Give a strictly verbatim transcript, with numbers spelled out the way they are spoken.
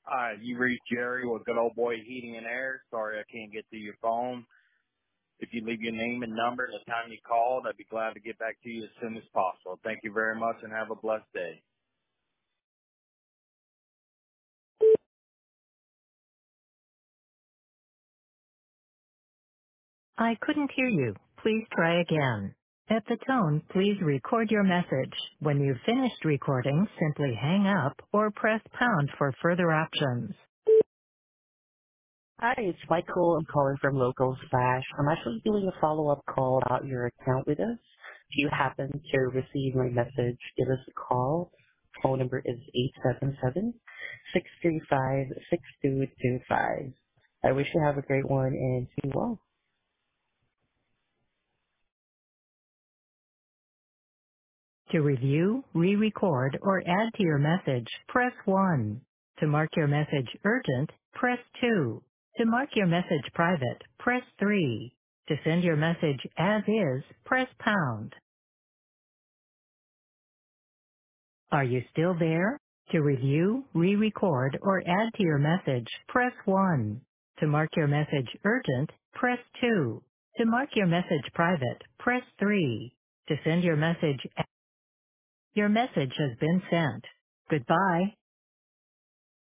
Uh, you reached Jerry with Good Old Boy Heating and Air. Sorry I can't get to your phone. If you leave your name and number and the time you called, I'd be glad to get back to you as soon as possible. Thank you very much and have a blessed day. I couldn't hear you. Please try again. At the tone, please record your message. When you've finished recording, simply hang up or press pound for further options. Hi, it's Michael. I'm calling from Local Slash. I'm actually doing a follow-up call about your account with us. If you happen to receive my message, give us a call. Phone number is eight seven seven, six three five, six two two five. I wish you have a great one and see you well. To review, re-record, or add to your message, press one. To mark your message urgent, press two. To mark your message private, press three. To send your message as is, press pound. Are you still there? To review, re-record, or add to your message, press one. To mark your message urgent, press two. To mark your message private, press three. To send your message, your message has been sent. Goodbye.